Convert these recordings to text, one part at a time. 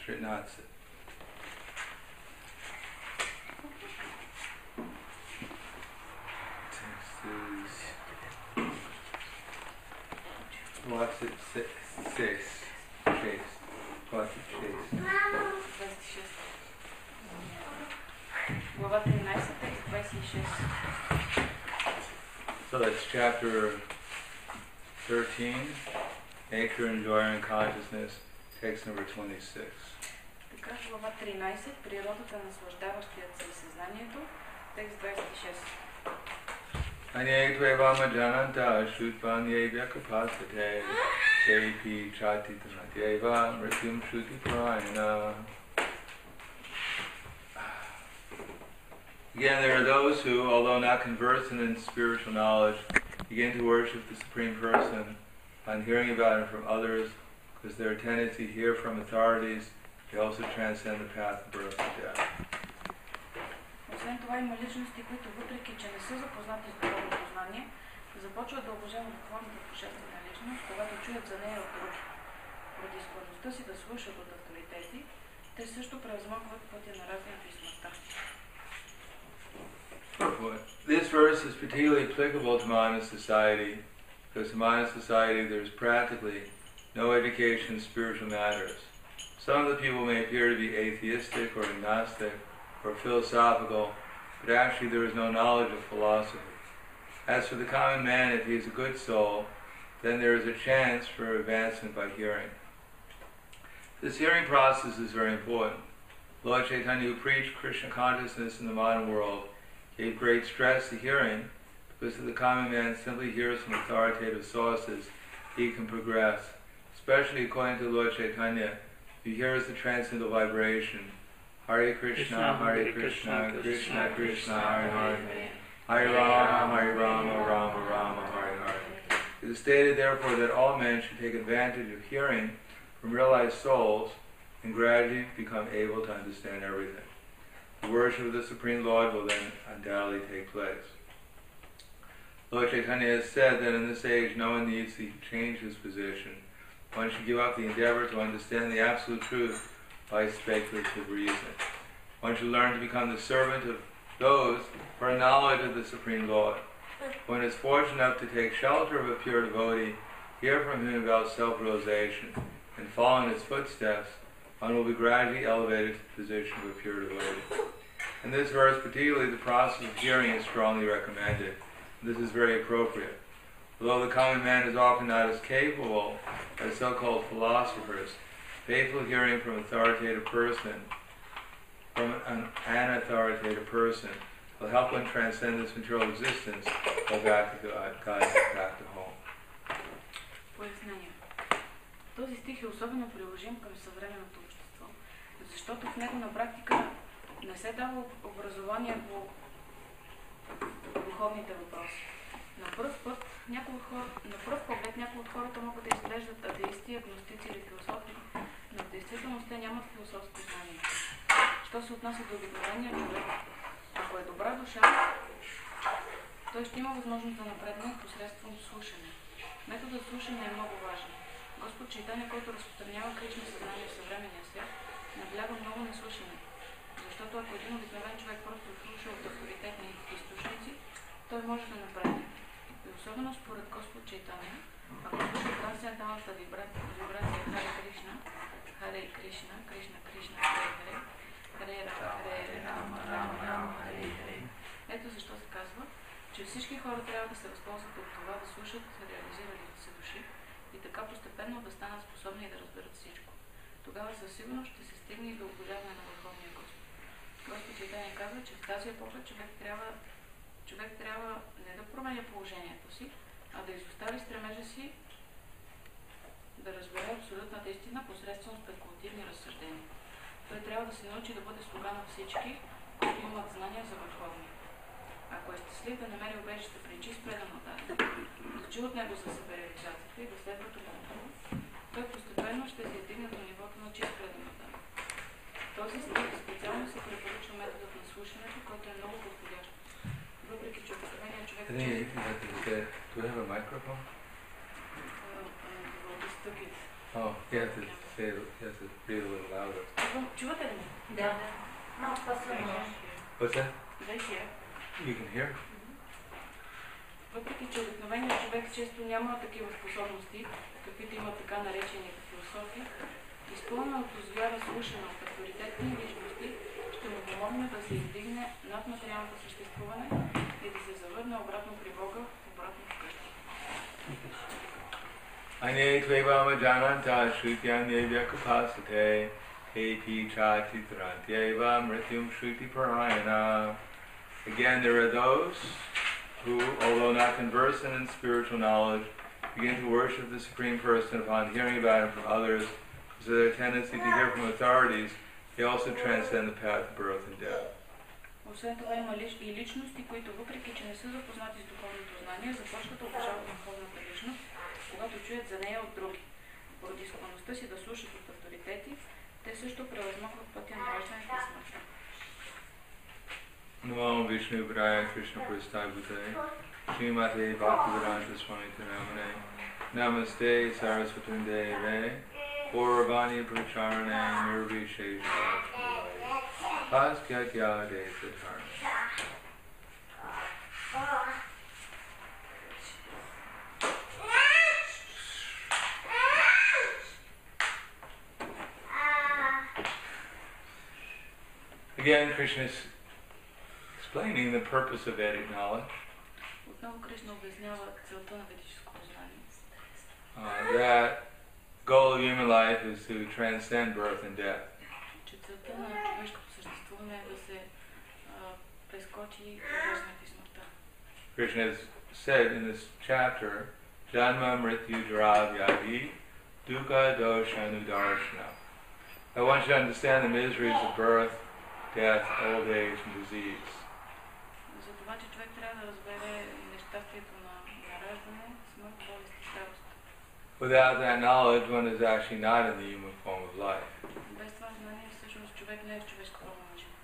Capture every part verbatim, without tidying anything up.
Srinatsa. Text is what's it six six chase. What's it chase? Глава тринайсета, текст двайсет и шест. So that's chapter thirteen, Nature, Enjoying Consciousness, text number twenty-six. Така, глава тринайсет, природата, наслаждаващият се съзнанието, текст двайсет и шест. Anyetwevama jananta shutpanye vyakapasate tepi chatitanatyeva mrityum shruti prayana. Again, there are those who, although not conversant in spiritual knowledge, begin to worship the Supreme Person on hearing about Him from others, because their tendency to hear from authorities, they also transcend the path of birth and death. Освен това има личности, които въпреки, че не са запознати с духовното знание, започват да обожават духовната божествена личност, когато чуят за нея от други. Поради склонността си да слушат от авторитети, те също превъзмогват пътя на развитието и смъртта. This verse is particularly applicable to modern society, because in modern society there's practically no education in spiritual matters. Some of the people may appear to be atheistic or agnostic or philosophical, but actually there is no knowledge of philosophy. As for the common man, if he is a good soul, then there is a chance for advancement by hearing. This hearing process is very important. Lord Chaitanya, who preached Krishna consciousness in the modern world, gave great stress to hearing, because if the common man simply hears from authoritative sources, he can progress. Especially according to Lord Chaitanya, he hears the transcendental vibration, Hare Krishna, Hare Krishna, Krishna Krishna, Hare Hare, Hare Rama, Hare Rama, Rama Rama, Hare Hare. It is stated therefore that all men should take advantage of hearing from realized souls and gradually become able to understand everything. The worship of the Supreme Lord will then undoubtedly take place. Lord Chaitanya has said that in this age no one needs to change his position. One should give up the endeavor to understand the absolute truth by speculative reason. One should learn to become the servant of those who are in knowledge of the Supreme Lord. One is fortunate enough to take shelter of a pure devotee, hear from him about self-realization, and follow in his footsteps, one will be gradually elevated to the position of a pure devotee. In this verse, particularly, the process of hearing is strongly recommended. This is very appropriate. Although the common man is often not as capable as so-called philosophers, faithful hearing from authoritative person, from an, an authoritative person, will help one transcend this material existence, go back to God, God back to home. Пояснение. Този стих е особено приложим към съвременното общество, защото в него на практика не се дава образование по духовните въпроси. На пръв път, някои хора, на пръв поглед някои от хората могат да изглеждат атеисти, агностици или философи, но в действителност те нямат философско знание. Що се отнася до обикновения човек, ако е добра душа, той ще има възможност да напредне посредством слушане. Методът слушане е много важен. Господ Чайтаня, който разпространява Кришна съзнание в съвременния свят, набляга много на слушане. Защото ако един обикновен човек просто слуша от авторитетни източници, той може да напредне. И особено според Господ Чайтаня, ако слуша трансценденталната вибрация Харе Кришна, Харе Кришна, Кришна Кришна, Харе Харе, Харе Харе, Рама, Рама, Рама, Харе Харе. Ето защо се казва, че всички хора трябва да се възползват от това да слушат реализиралите се души и така постепенно да станат способни да разберат всичко. Тогава със сигурност ще се стигне и до обожаване на Върховния Господ. Господ Чайтаня казва, че в тази епоха човек трябва, човек трябва не да променя положението си, а да изостави стремежа си да разбере абсолютната истина посредством спекулативни разсъждения. Той трябва да се научи да бъде слуга на всички, които имат знания за Върховния. Ако е щастлив да намери убежище при чист предан даден, да чу от него за себереализацията и да следва това, той постепенно ще се издигне до нивото на чист предан даден. Този стих специално се препоръчва методът на слушането, който е много подходящ. Въпреки че обикновеният човек... Do you have a microphone? Uh, uh, well, just took it. Oh, you have to say it, you have to read a little louder. Чувате ли ме? Да. Малко по-силно. What's that? They hear. You can hear? Въпреки че обикновеният човек често няма такива способности, каквито има така наречените философи, изпълненото с вяра слушане от авторитетни личности ще му помогне да се издигне над материалното съществуване и да се завърне обратно при Бога, обратно вкъщи. Ане твевама джананта шритяневя капасате епи чати трантьева мритюм шрити параяна. Again, there are those who, although not conversant in spiritual knowledge, begin to worship the Supreme Person upon hearing about Him from others. So their tendency to hear from authorities, they also transcend the path of birth and death. Освен това има лич, и личности, които въпреки че не са запознати с духовното знание, започват да обожават духовната личност, когато чуят за нея от други. Поради склонността си да слушат от авторитети, те също превъзмогват пътя на раждането и смъртта. Namo Vishnu Padaya Krishna Prasthaya Bhutale Srimate Bhaktivedanta Swami Namane Namaste Saraswati Deve Gauravani Pracharane Nirvishesha Bhaskya Gyade Siddharma. Again, Krishna is explaining the purpose of Vedic knowledge. Отново Кришна обяснява целта на ведическото знание. Uh, that goal of human life is to transcend birth and death. Че целта на човешкото съществуване е да се прескочи раждането и смъртта. Krishna has said in this chapter, Janma Mrityu Jara Vyadi Dukkha Dosha Nudarshana. I want you to understand the miseries of birth, death, old age, and disease. За това, че човек трябва да разбере нещастието на раждане, смърт, болест и старост. Without that knowledge, one is actually not in the human form of life. Без това знание, всъщност човек не е в човешка форма на живот.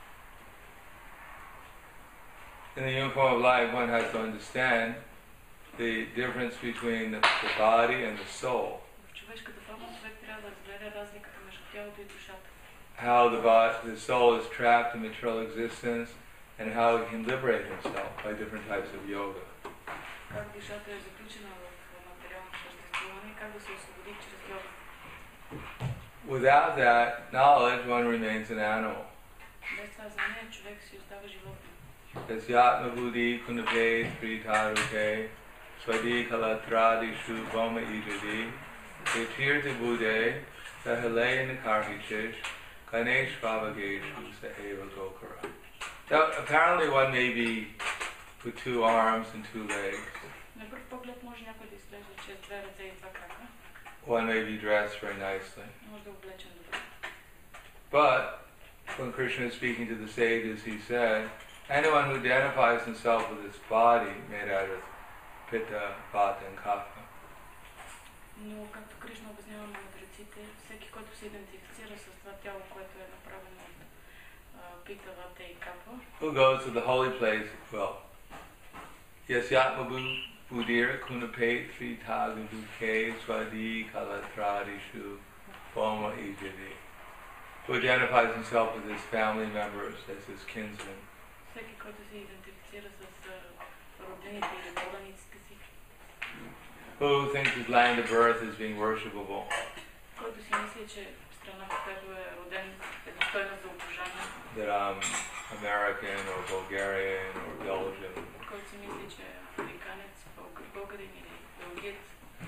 In the human form of life, one has to understand the difference between the, the body and the soul. В човешката форма човек трябва да разбере разликата между тялото и душата. How the body, the soul is trapped in material existence, and how he can liberate himself by different types of yoga. Как душата е заключена в материалното съществуване и как да се освободи чрез йога. Without that knowledge, one remains an animal. Без това знание човек си остава животно. Yasyatma buddhi kunape tritaruke swadi kalatradi shu boma ijadi etirti buddhe sahale nikarhishish ganesh vavageshu saeva gokara. Now, apparently one may be with two arms and two legs. На пръв поглед може някой да изглежда, че е с две ръце и два крака. One may be dressed very nicely. Може да е облечен добре. But when Krishna is speaking to the sages, he said, anyone who identifies himself with this body made out of pitta, vata and kapha, Но както Кришна обяснява на мъдреците, всеки, който се идентифицира с това тяло, което е направено от пита, вата и капа, who goes to the holy place, well, yasyatma buddhir kunape tritaguduke swadi kalatradishu boma ijadi, who identifies himself with his family members as his kinsmen. всеки, който се идентифицира с роднините или поданиците си, who thinks his land of birth is being worshipable, който си мисли, че страната, в която е роден, е достойна за обожание, that I'm American or Bulgarian or Belgian, който си мисли, че е американец, българин или белгиец.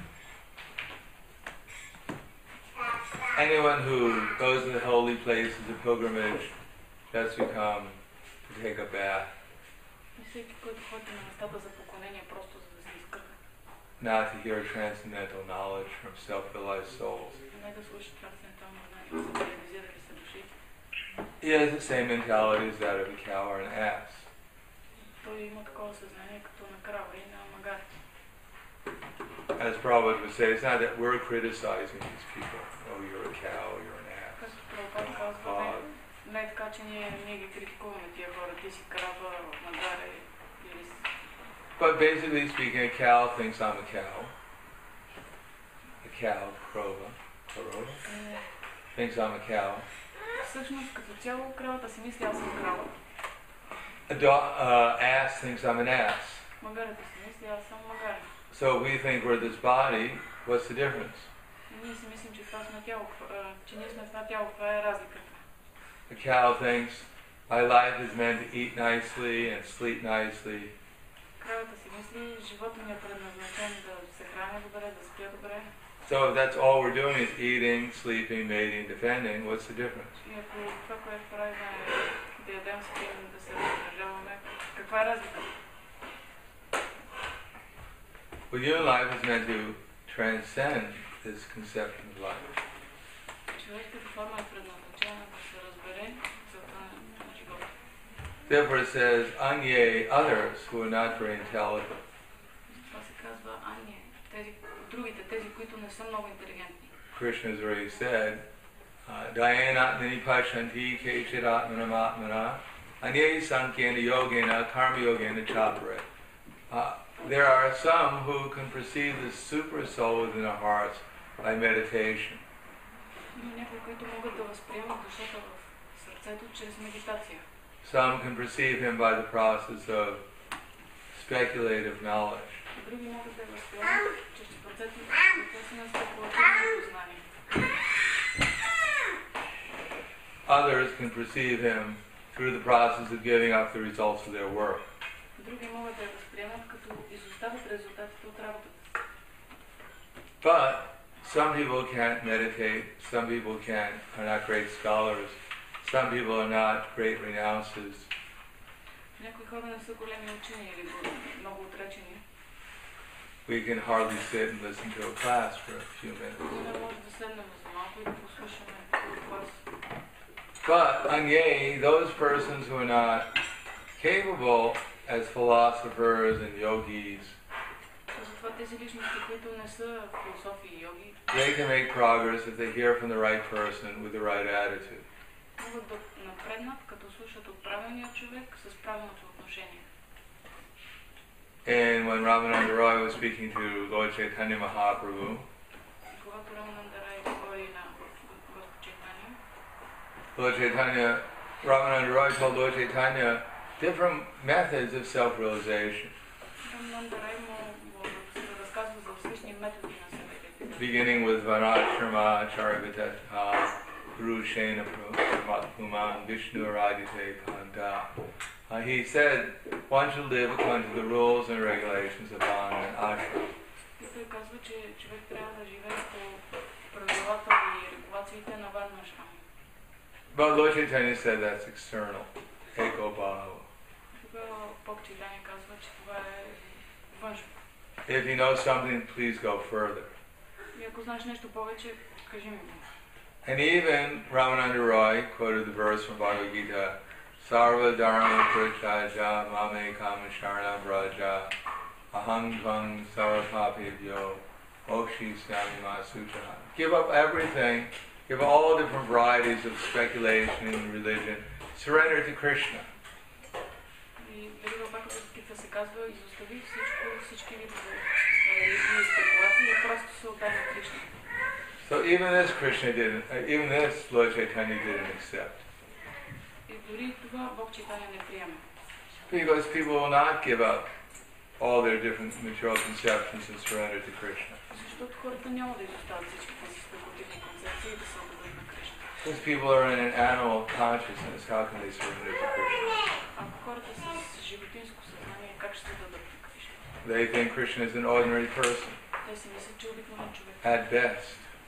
Anyone who goes to the holy place as a pilgrimage just to come to take a bath, И всеки, който ходи на местата за поклонение, просто за да се изкърга. not to hear transcendental knowledge from self-realized souls. Не да слуша трансцендентално знание, да се реализирали се души. He has the same mentality as that of a cow or an ass. Той има такова съзнание като на крава и на магар. As Prabhupada would say, it's not that we're criticizing these people. Oh, you're a cow, you're an ass. Както Прабхупада казва, не, не е така, че ние, ние ги критикуваме тия хора, ти си крава, магаре или си. But basically speaking, a cow thinks I'm a cow. A cow, Krova. thinks I'm a cow. Всъщност, като цяло, кравата си мисли, аз съм крава. A do- uh, ass thinks I'm an ass. Магарата си мисли, аз съм магар. So we think we're this body. What's the difference? Ние си мислим, че това сме тяло, а, че ние сме в това тяло, това е разликата. A cow thinks my life is meant to eat nicely and sleep nicely. Кравата си мисли, живота ми е предназначен да се храня добре, да спя добре. So if that's all we're doing is eating, sleeping, mating, defending, what's the difference? И ако това, което правим е да ядем, спим, да се размножаваме, каква е разлика? Well, human life is meant to transcend this conception of life. Човек като форма е предназначена да се разбере целта на живота. Therefore it says, anye, others who are not very intelligent. Това се казва ание. Тези, другите, тези, които не са много интелигентни. Krishna has already said, Dayanatmani Pashanti Kechiratmanam Atmana Anye Sankhena Yogena Karma Yogena Chapare. There are some who can perceive the super soul within our hearts by meditation. Има някои, които могат да възприемат душата в сърцето чрез медитация. Some can perceive him by the process of speculative knowledge. Други могат да я възприемат чрез процеса на спекулативното знание. Others can perceive him through the process of giving up the results of their work. Други могат да я възприемат като изоставят резултатите от работата. But some people can't meditate, some people can't, are not great scholars, some people are not great renounces. Някои хора не са големи учени или много отречени. We can hardly sit and listen to a class for a few minutes. Не може да седнем за малко и да послушаме клас. But anye, those persons who are not capable as philosophers and yogis, Затова тези личности, които не са философи и йоги, they can make progress if they hear from the right person with the right attitude. могат да напреднат, като слушат от правилния човек с правилното отношение. And when Ramananda Roy was speaking to Lord Chaitanya Mahaprabhu, Когато Рамананда Рай говори на Господ Чайтания, Lord Chaitanya, Ramananda Roy told Lord Chaitanya different methods of self-realization, Рамананда Рай му разказва за различни методи на себе. beginning with Varnashrama, Charivitata, Purushena Puman, Vishnu Radhite Kanta. Uh, he said one should live according to the rules and regulations of Varna and Ashram. И той казва, че човек трябва да живее по правилата и регулациите на Варна Ашрам. But Lord Chaitanya said that's external, ego bhava. Тогава Бог Чайтания казва, че това е външно. If you know something, please go further. И ако знаеш нещо повече, кажи ми го. And even Ramananda Roy quoted the verse from Bhagavad Gita, Sarva Dharma Purichaja Mame Kama Sharna Vraja Aham Tvam Sarvapapibhyo Mokshi Sami Masucha. Give up everything, give up all different varieties of speculation and religion, surrender to Krishna. И дали в Бхагавад Гита се казва, изостави всичко, всички видове религии и спекулации и просто се отдай на Кришна. So even this Krishna didn't, uh, even this Lord Chaitanya didn't accept. И дори това Бог Чайтания не приема. Because people will not give up all their different material conceptions and surrender to Krishna. Защото хората няма да изоставят всички тези спекулативни концепции и да се отдадат на Кришна. Since people are in an animal consciousness, how can they surrender to Krishna? Ако хората са с животинско съзнание, как ще се дадат на Кришна? They think Krishna is an ordinary person. Те си мислят, че е обикновен човек. At best.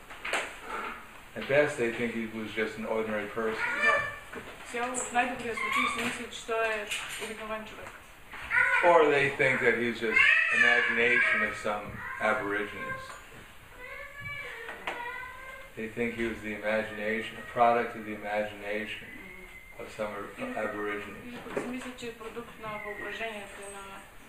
At best they think he was just an ordinary person. Да, като цяло в най-добрия случай си мислят, че той е обикновен човек. Or they think that he's just imagination of some aborigines. They think he was the imagination, a product of the imagination of some aborigines. Или пък си мислят, че е продукт на въображението на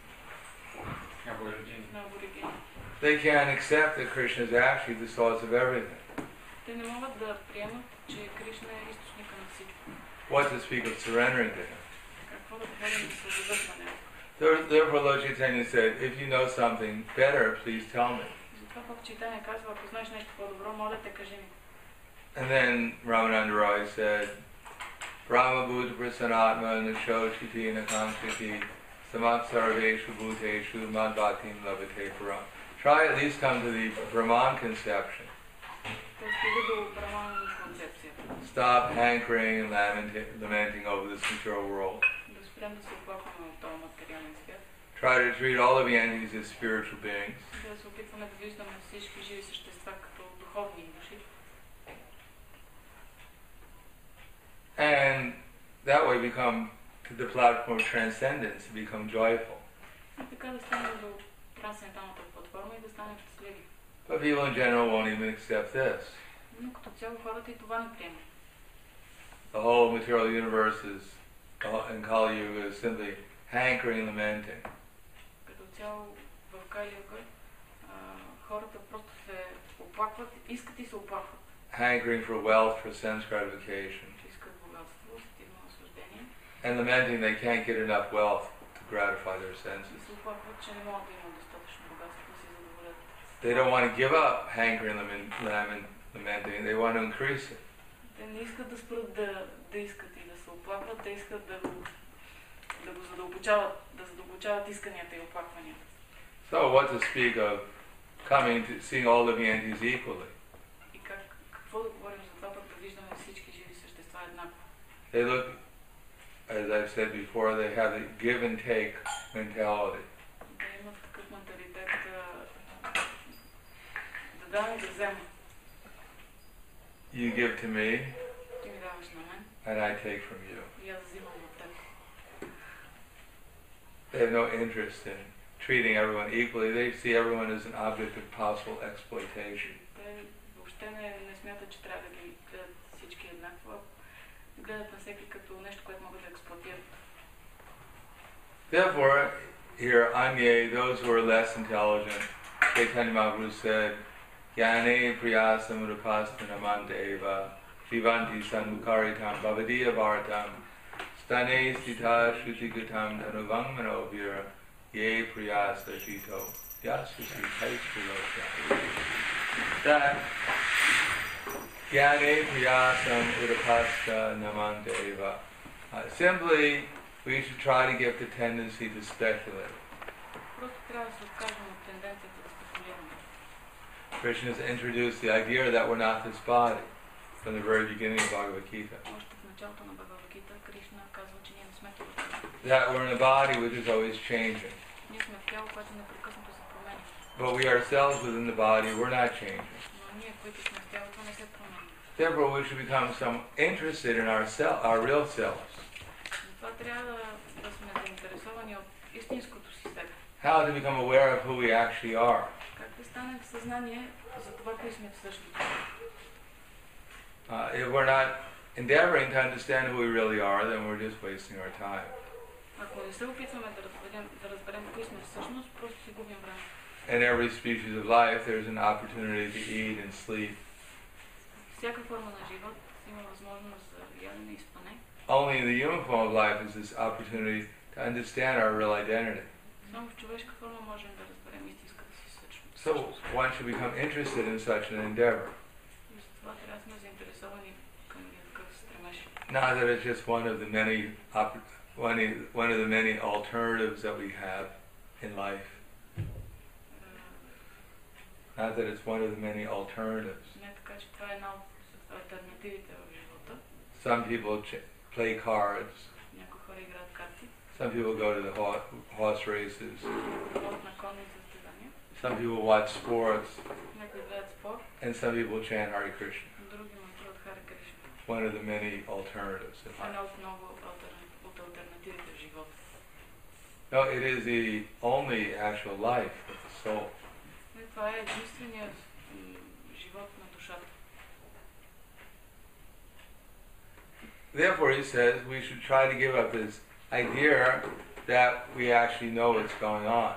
на аборигени. They can't accept that Krishna is actually the source of everything. Те не могат да приемат, че Кришна е източника на всичко. What to speak of surrendering to him? Какво да говорим да се отдадат на него? Therefore, Lord Chaitanya said, if you know something better, please tell me. Затова Бог Чайтания казва, ако знаеш нещо по-добро, моля те, кажи ми. And then Ramananda Roy said, Brahma Bhuta Prasanatma Nashochiti Nakanchiti Samat Sarveshu Bhuteshu Madvatim Lavate Param. Try at least come to the Brahman conception. Stop hankering and lamenting, lamenting over this material world. Try to treat all of the entities as spiritual beings. And that way become to the platform of transcendence, become joyful. But people in general won't even accept this. The whole material universe is, in Kali Yuga, is simply hankering, lamenting. Hankering for wealth, for sense gratification. And lamenting they can't get enough wealth to gratify their senses. They don't want to give up hankering, lamenting, they want to increase it. So what to speak of coming to seeing all living entities equally? They look, as I've said before, they have a give and take mentality. You give to me, and I take from you. They have no interest in treating everyone equally. They see everyone as an object of possible exploitation. Therefore, here, Anye, those who are less intelligent, Chaitanya Mahaprabhu said, Yane priyasam rupasthanamanta eva vivanti sanmukaritam bhavadiya bhartam stane stita shuchikatam dhanuvang manovira ye priyasa jito yasusi taishvilosya. That Yane priyasam rupasthanamanta eva. Uh, simply, we should try to get the tendency to speculate. Krishna has introduced the idea that we're not this body from the very beginning of Bhagavad Gita. That we're in a body which is always changing. But we ourselves within the body, we're not changing. Therefore, we should become some interested in our self, our real selves. How to become aware of who we actually are. Uh, if we're not endeavoring to understand who we really are, then we're just wasting our time. In every species of life, there's an opportunity to eat and sleep. Only in the human form of life is this opportunity to understand our real identity. So one should become interested in such an endeavor. Not that it's just one of the many one one of the many alternatives that we have in life. Not that it's one of the many alternatives. Some people ch- play cards. Some people go to the ho- horse races. Some people watch sports. And some people chant Hare Krishna. One of the many alternatives in life. No, it is the only actual life of the soul. Therefore, he says we should try to give up this idea that we actually know what's going on.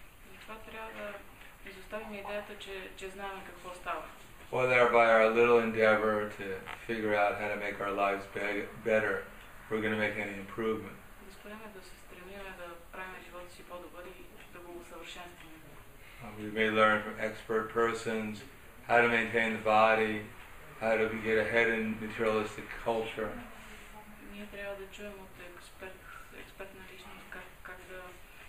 Or that by our little endeavor to figure out how to make our lives be- better, we're going to make any improvement. Uh, we may learn from expert persons how to maintain the body, how to get ahead in materialistic culture. Ние трябва да чуем от експерт, експертна личност как, как да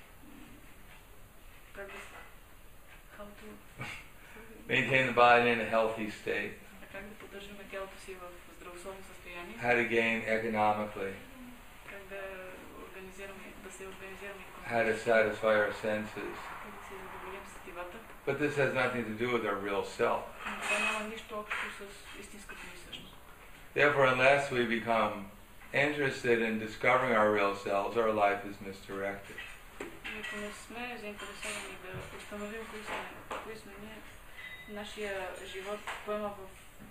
как да how to Maintain the body in a healthy state. как да поддържаме тялото си в здравословно състояние. How to gain economically. Как да организираме, да се организираме How to икономически. satisfy our senses. Как да си задоволим сетивата. But this has nothing to do with our real self. Но това няма нищо общо с истинската ни същност. Therefore, unless we become interested in discovering our real selves, our life is misdirected. И ако не сме заинтересовани да установим кои сме, кои сме ние, нашия живот поема в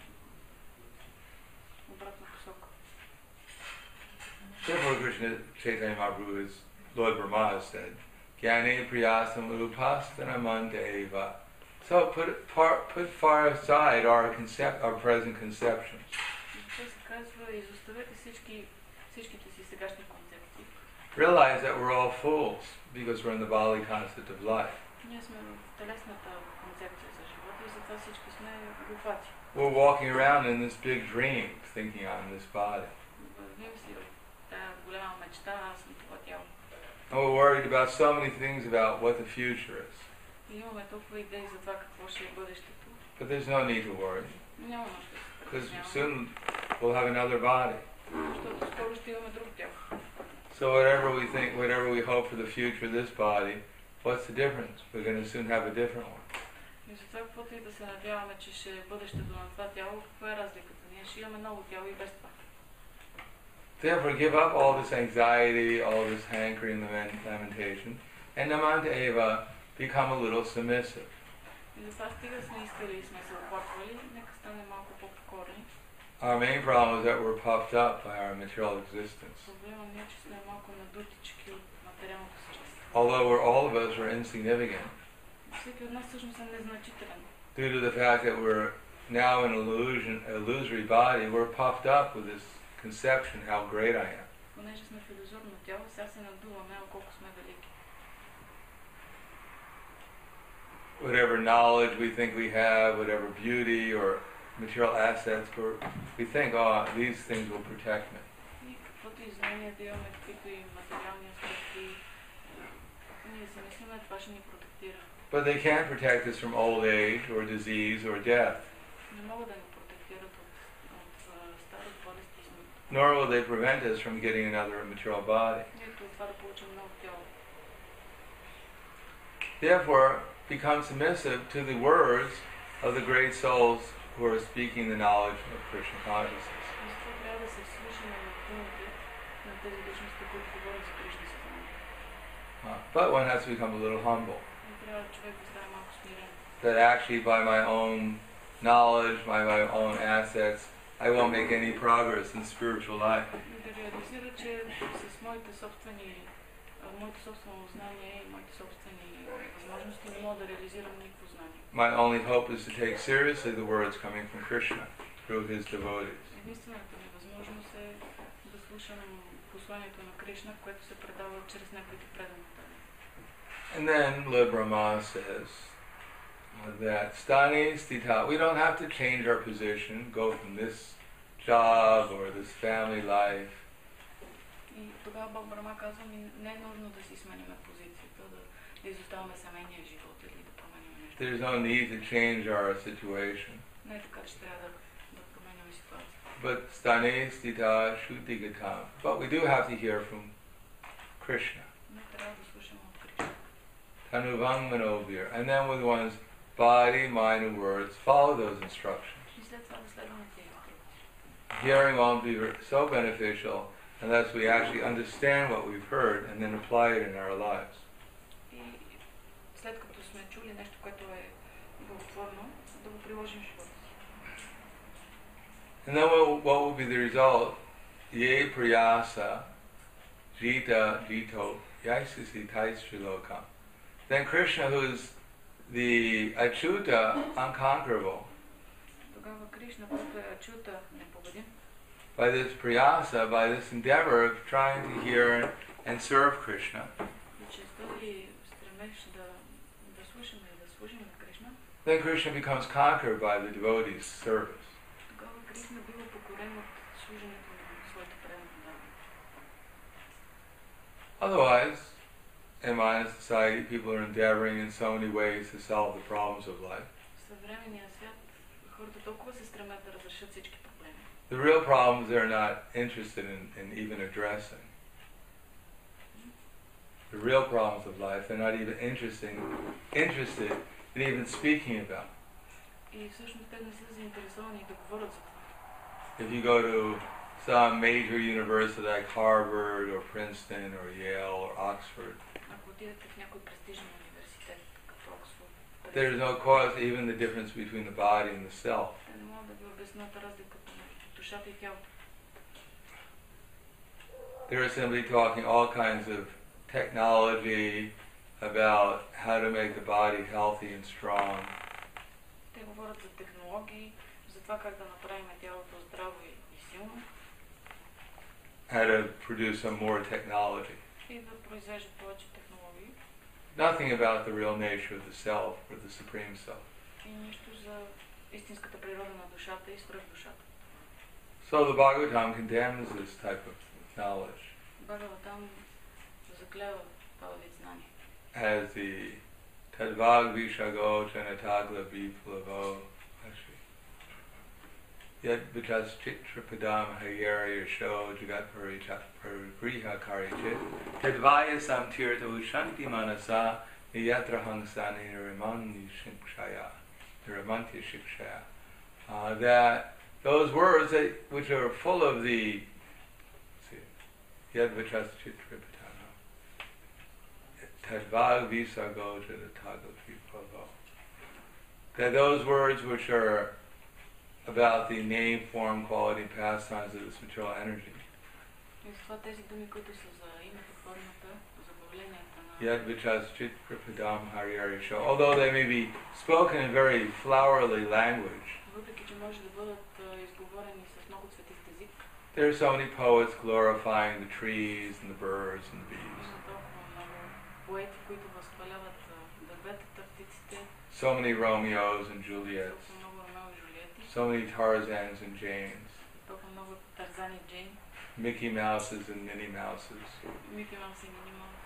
обратна посока. Therefore, Krishna Chaitanya Mahaprabhu, as Lord Brahma has said, Gyane priyasam upastanamanta eva. So put far, put far aside our concept, our present conceptions. Той се казва, изоставете всички, всичките си сегашни концепции. Realize that we're all fools because we're in the bodily concept of life. Ние сме в телесната концепция за живота и затова всички сме глупаци. We're walking around in this big dream, thinking I'm this body. Вървим си в тази голяма мечта, аз съм това тяло. And we're worried about so many things about what the future is. И имаме толкова идеи за това какво ще е бъдещето. But there's no need to worry, Но няма нужда да се because притесняваме, soon we'll have another body. защото скоро ще имаме друго тяло. So whatever we think, whatever we hope for the future of this body, what's the difference? We're going to soon have a different one. И за това, каквото и да се надяваме, че ще е бъдещето на това тяло, каква е разликата? Ние ще имаме ново тяло и без това. Therefore, give up all this anxiety, all this hankering, lament- lamentation, and namanta eva, become a little submissive. И затова стига сме искали и сме се оплаквали, нека стане малко по-покорни. Our main problem is that we're puffed up by our material existence. Проблема не е, че сме малко надутички от материалното същество. Although we're, all of us are insignificant, Всеки от нас всъщност е незначителен. due to the fact that we're now in an illusion, illusory body, we're puffed up with this conception how great I am. Понеже сме в иллюзорно тяло, сега се надуваме, а колко сме велики. Whatever knowledge we think we have, whatever beauty or material assets, we're, we think, oh, these things will protect me. И каквото и знание да имаме, каквито и материални аспекти, ние си мислиме, това ще ни протектира. But they can't protect us from old age or disease or death, Не могат да ни протектират от, от а, старост, болест и смърт. nor will they prevent us from getting another material body. Нито от това да получим ново тяло. Therefore, become submissive to the words of the great souls who are speaking the knowledge of Krishna consciousness. И затова трябва да се слушаме на думите на тези личности, които говорят за Кришна съзнание. Uh, but one has to become a little humble. И трябва човек да стане малко смирен. That actually by my own knowledge, by my own assets, I won't make any progress in spiritual life. И да реализира, че с моите собствени, а, моето собствено знание и моите собствени възможности не мога да реализирам никакво знание. My only hope is to take seriously the words coming from Krishna through his devotees. Единствената ми възможност е да слушам посланието на Кришна, което се предава чрез неговите преданите. And then Lord Brahma says that stani stita, we don't have to change our position, go from this job or this family life. И тогава Бог Брама казва ми, не е нужно да си смениме позицията, да, да изоставаме семейния живот или да променим нещо. There's no need to change our situation. Не е така, че трябва да, да променяме ситуация. But stani stita shuddhigatam. But we do have to hear from Krishna. Не трябва да слушаме от Кришна. Tanuvang manovir. And then with one's body, mind, and words, follow those instructions. И след това да следваме тези инструкции. Hearing won't be so beneficial unless we actually understand what we've heard and then apply it in our lives. И след като сме чули нещо, което е благотворно, да го приложим в живота си. And then what, what will be the result? Ye priyasa jita jito yaisisi taisrilokam. Then Krishna, who is the Achyuta, unconquerable, Тогава Кришна, който е Ачута, непобедим, by this priyasa, by this endeavor of trying to hear and serve Krishna, и чрез този стремеж да, да слушаме и да служим на Кришна, then Krishna becomes conquered by the devotee's service. тогава Кришна бива покорен от служенето на своите преданни дами. Otherwise, in modern society, people are endeavoring in so many ways to solve the problems of life. В съвременния свят хората толкова се стремят да разрешат всички проблеми. The real problems they're not interested in, in even addressing. The real problems of life they're not even interesting, interested in even speaking about. И всъщност те не са заинтересовани да говорят за това. If you go to some major university like Harvard or Princeton or Yale or Oxford, Ако отидете в някой престижен университет, като Оксфорд, there's no cause even the difference between the body and the self. те не могат да ви обяснят разликата между душата и тялото. They're simply talking all kinds of technology about how to make the body healthy and strong. Те говорят за технологии, за това как да направим тялото здраво и, и силно. How to produce some more technology. И да произвеждат повече технологии. Nothing about the real nature of the self or the supreme self. И нищо за истинската природа на душата и свръхдушата. So the Bhagavatam condemns this type of knowledge Бхагаватам заклева това вид знание. as the Tadvag Vishago Chanatagla Biplavo Yad Vitas Chitrapadam Hayari Yasho Jagat Parigriha Karichit Tadvaya Samtirtha Ushanti Manasa Niyatra Hangsani Niramanti Shikshaya Niramanti Shikshaya uh, that those words that, which are full of the Yad Vitas Chitrapadam Tadvag Visago Chanatagla Biplavo that those words which are about the name, form, quality, pastimes of this material energy. И това тези думи, които са за името, формата, забавленията на... Yad vichas chit kripadam hariyari sho. Although they may be spoken in very flowery language, Въпреки че може да бъдат изговорени с много цветист език, there are so many poets glorifying the trees and the birds and the bees. има толкова много поети, които възхваляват дърветата, птиците, So many Romeos and Juliets, толкова много Ромео и Жулиети, so many Tarzans and Janes, толкова много Тарзан и Джейн, Mickey Mouses and Minnie Mouses. Мики Маус и Мини Маус.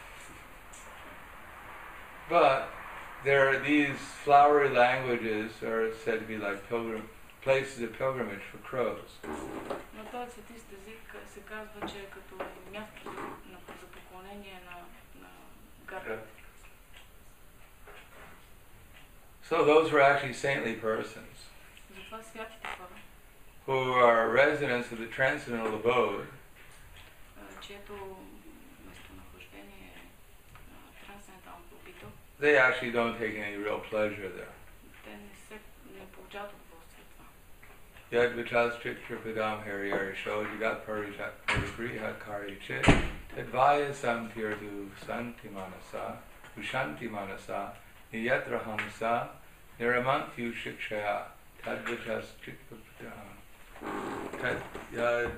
But there are these flowery languages are said to be like pilgrim places of pilgrimage for crows. Но този цветист език се казва, че е като място за, на, за поклонение на, на гарките. So those were actually saintly persons Затова святите хора, who are residents of the transcendental abode, а, чието местонахождение е а, трансценденталното обител, they actually don't take any real pleasure there. те не се не получават удоволствие от това. Yad vichas chit tripadam hariyari sho jagat parijat parigriha kari chit tadvaya samtirtu santi manasa ushanti manasa niyatra hamsa niramantyu shikshaya tad vichas chit tripadam tad yad.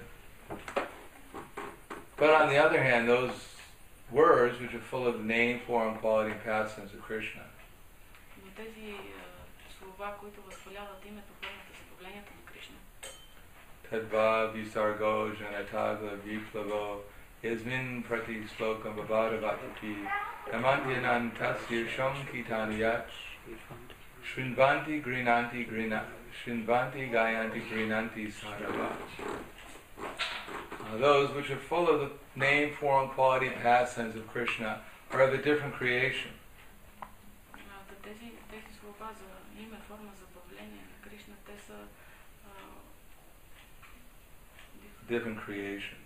But on the other hand, those words which are full of name, form, quality, and pastimes of Krishna, Но тези а, слова, които възхваляват името, формата, забавлението на Кришна, Tadva visargo janatagla viplavo yasmin prati slokam bhavadavati namantyanan tasya shamkitaniyat shrinvanti grinanti grina shrinvanti gayanti grinanti sarava. Uh, those which are full of the name, form, quality, pastimes of Krishna are of a different creation. а, тези, тези слова за име, форма, забавление на Кришна, те са а, Different creation.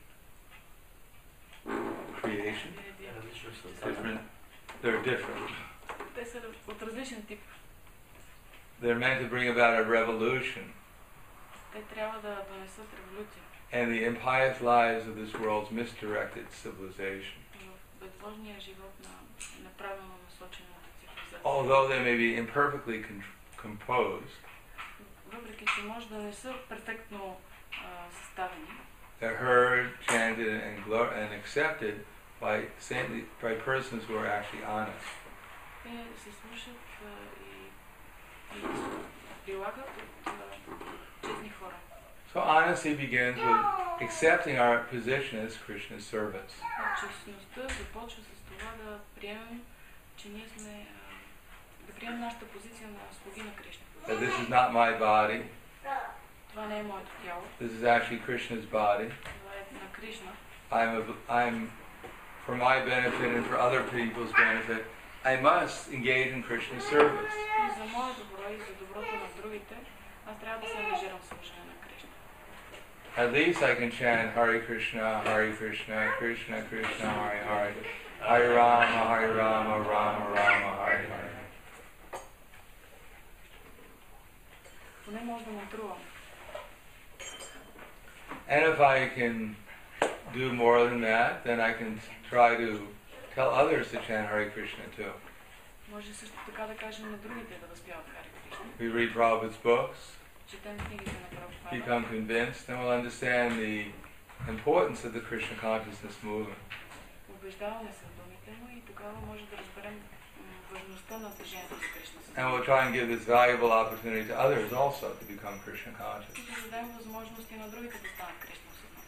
Creation? Different. They're different. Те са от различен тип. They're meant to bring about a revolution Те трябва да донесат революция and the impious lives of this world's misdirected civilization. в безбожния живот на неправилно насочената цивилизация. Although they may be imperfectly con- composed, Въпреки че може да не са перфектно а, съставени, they're heard, chanted, and, glo- and accepted by saintly, by persons who are actually honest. те се слушат а, и, и прилагат от а, честни хора. So honesty begins with accepting our position as Krishna's servants. Честността започва с това да приемем, че ние сме, а, да приемем нашата позиция на слуги на Кришна. That this is not my body. Това не е моето тяло. This is actually Krishna's body. Това е на Кришна. I'm, a, I'm, for my benefit and for other people's benefit, I must engage in Krishna's service. И за мое добро и за доброто на другите, аз трябва да се ангажирам в служене на Кришна. At least I can chant Hare Krishna, Hare Krishna, Krishna Krishna, Hare Hare, Hare Rama, Hare Rama, Rama Rama, Hare Hare. Поне може да мантрувам. And if I can do more than that, then I can try to tell others to chant Hare Krishna too. Може също така да кажем на другите да възпяват Харе Кришна. We read Prabhupada's books, Четем книгите на Прабхупада. become convinced, and we'll understand the importance of the Krishna consciousness movement. Убеждаваме се в думите му и тогава може да разберем важността на движението за Кришна. And we'll try and give this valuable opportunity to others also to become Krishna conscious. И да дадем възможности на другите да станат Кришна осъзнати.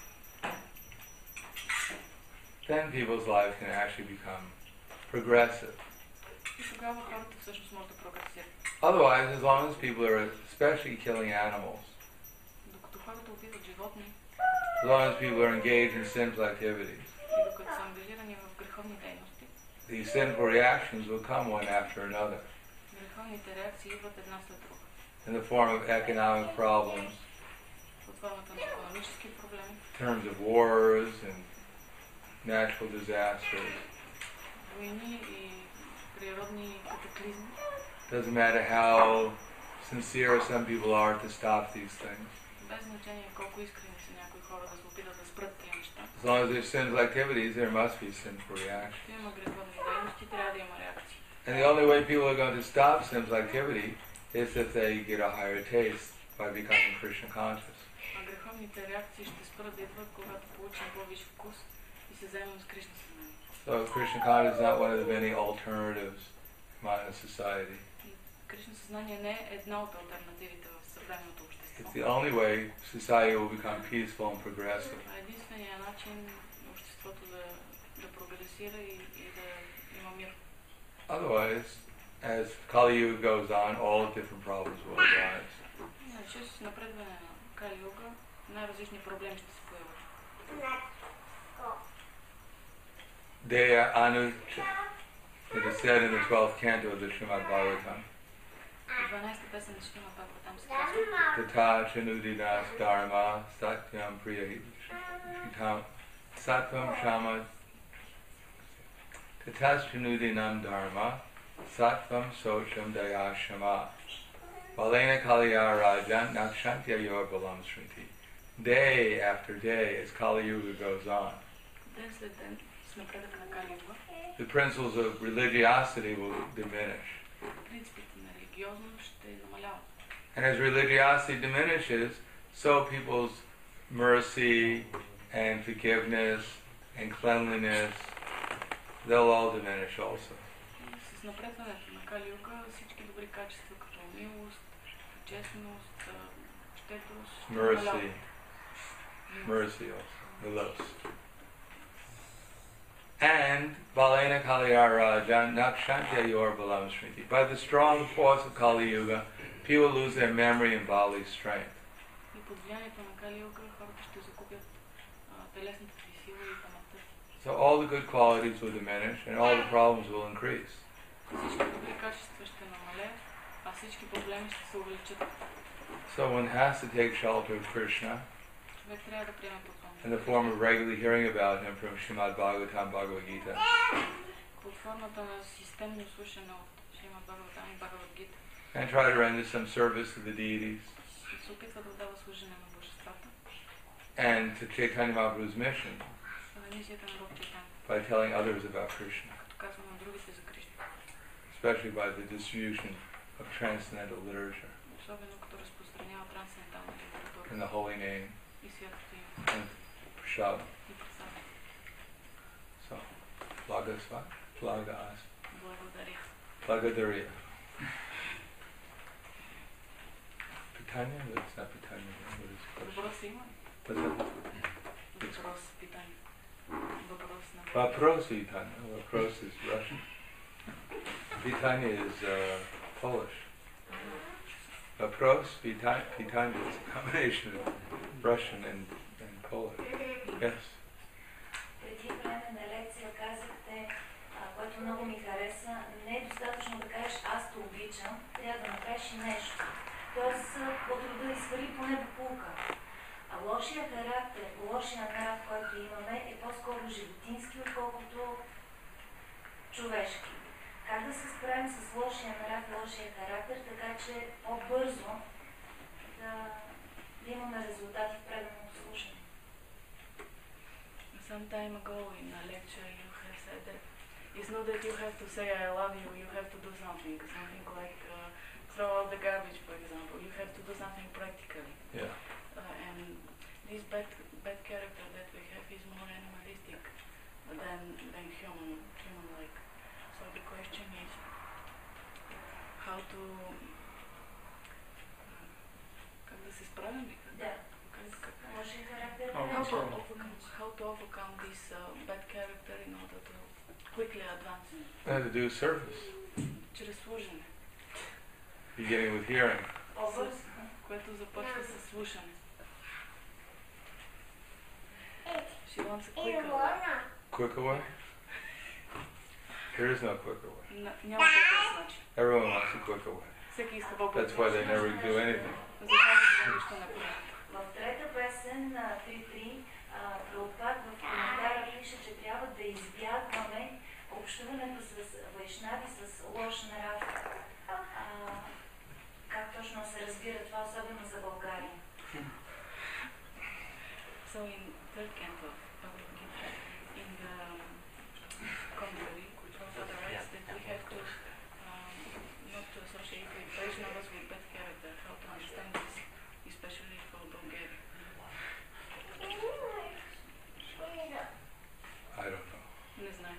Then people's lives can actually become progressive. И тогава хората всъщност може да прогресират. Otherwise, as long as people are especially killing animals, Докато хората убиват животни as long as people are engaged in sinful activities, и докато са ангажирани в греховни дейности, these sinful reactions will come one after another греховните реакции идват една след друга. in the form of economic problems, Под формата на икономически проблеми, in terms of wars and natural disasters. войни и природни катаклизми. Doesn't matter how sincere some people are to stop these things. Без значение колко искрени са някои хора да се опитат да спрат тия неща. As long as there's sinful activities, there must be sinful reactions. Ще има греховни дейности, трябва да има реакции. And the only way people are going to stop sinful activity is if they get a higher taste by becoming Krishna conscious. А греховните реакции ще спрат да идват, когато получим по-висш вкус и се заемем с Кришна съзнание. So Krishna consciousness is not one of the many alternatives in modern society. Кришна съзнание не е една от алтернативите в съвременното общество. It's the only way society will become peaceful and progressive. А единственият начин обществото да, да прогресира и, и да има мир. Otherwise, as Kali Yuga goes on, all different problems will arise. Иначе с напредване на Кали Юга най-различни проблеми ще се появят. Deya Anu, it is said in the twelfth canto of the Srimad Bhagavatam, дванайсета песен на Шримад Бхагаватам се казва: Tata Chanudinas Dharma Satyam Priya Shitam Sattvam Shama Tata Chanudinam Dharma Sattvam Socham Dayashama Valena Kaliya Rajan Nakshantya Yor Balam Srinti. Day after day, as Kali Yuga goes on, Ден след ден с напредъка на Кали Юга the principles of religiosity will diminish. принципите на религиозност ще намаляват. And as religiosity diminishes, so people's mercy and forgiveness and cleanliness, they'll all diminish also. И с напредването на Кали Юга всички добри качества, като милост, честност, щедрост, ще Mercy, намаляват. mercy also, the loves. And Balena Kaliyara Jan Nakshantya Yor Balam Srinti. By the strong force of Kali Yuga, people lose their memory and bodily strength. И под влиянието на Кали Юга хората ще загубят а, телесната си сила и паметта. So all the good qualities will diminish and all the problems will increase. Всички добри качества ще намалеят, а всички проблеми ще се увеличат. So one has to take shelter of Krishna Човек трябва да приеме подобно. in the form of regularly hearing about him from Srimad Bhagavatam Bhagavad Gita. Под формата на системно слушане от Шримад Бхагаватам и Бхагавад Гита. And try to render some service to the deities И се опитва да дава служене на божествата. and to Chaitanya Mahaprabhu's mission На мисията на Бог Чайтан, by telling others about Krishna, като казва на другите за Кришна. especially by the distribution of transcendental literature Особено като разпространява трансцендентална литература in the holy name и святото име and prasad. и прасада. So, Plagasva, Plagas, Благодаря. Plagadariya. Pitanya? It's not Pitanya. What is it? Въпрос има ли? What's that? Въпрос, питание. Въпрос на... Vapros Vitanya. Vapros is Russian. Vitanya is uh, Polish. Vapros, Vitanya, Vitanya is a combination of Russian and, and Polish. Yes. Преди време на лекция казахте, а, което много ми хареса, не е достатъчно да кажеш аз те обичам, трябва да направиш и нещо. Тоест, от рода изхвърли поне боклука. А лошия характер, лошия нрав, който имаме, е по-скоро животински, отколкото човешки. Как да се справим с лошия нрав и лошия характер, така че по-бързо да, да имаме резултати в преданото слушане? Some time ago in a lecture you have said that it's not that you have to say I love you, you have to do something, something like uh, throw out the garbage, for example. You have to do something practically. Yeah. Uh, and this bad bad character that we have is more animalistic than than human human like. So the question is how to как да се справим? Да. Как, Лошия характер how, е to нещо. overcome, how to overcome this uh, bad character in order to quickly advance? And to do service, Чрез служене, beginning with hearing. Образ. което започва с слушане. She wants a quick away. Quick away? There is no quick away. Н- Няма по-бърз начин. Everyone wants a quick away. Всеки иска по-бърз That's why they never do anything. Затова не нищо не правят. В трета песен на три-три Прабхупад в коментара пише, че трябва да избягваме общуването с вайшнави с лош нрав. А, как точно се разбира това, особено за България? So in third canto of Bhagavad Gita, in the commentary, Prabhupada writes that we have to um, not to associate with Vaishnavas with bad character, how to understand this, especially for Bulgaria. I don't know. Не знаю.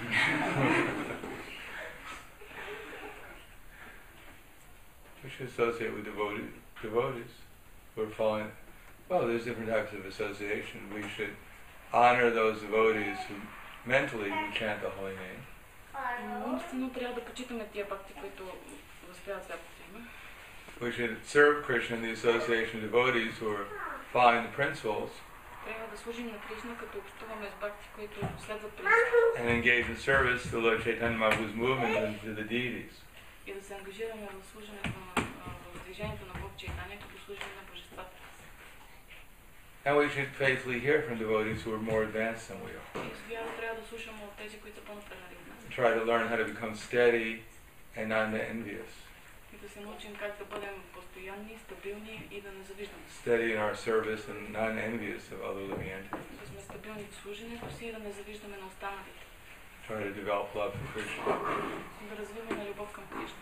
We should associate with devotees, devotees who are following. Well, there's different types of association. We should honor those devotees who mentally we chant the holy name. Умствено трябва да почитаме тия бхакти, които възпяват святото име. We should serve Krishna in the association of devotees who are following the principles Трябва да служим на Кришна, като общуваме с бхакти, които следват принципите. and engage in service to Lord Chaitanya Mahaprabhu's movement and to the deities. И да се ангажираме в служенето на в движението на Бог Чайтания, като служим на божествата. And we should faithfully hear from devotees who are more advanced than we are. И с вяра трябва да слушаме от тези, които са по-напреднали от нас. Try to learn how to become steady and not envious. И да се научим как да бъдем постоянни, стабилни и да не завиждаме. Steady in our service and not envious of other living entities. Да сме стабилни в служенето си и да не завиждаме на останалите. Try to develop love for Krishna. Да развиваме любов към Кришна.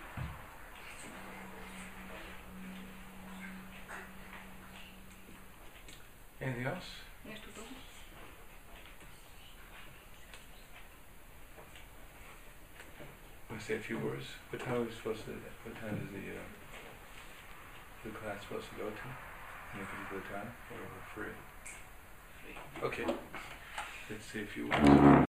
Anything else? Нещо друго? Want to say a few words? What time are we supposed to? What time is the uh, the class supposed to go to? Any particular time, or we're free? Free. Okay. Let's say a few words.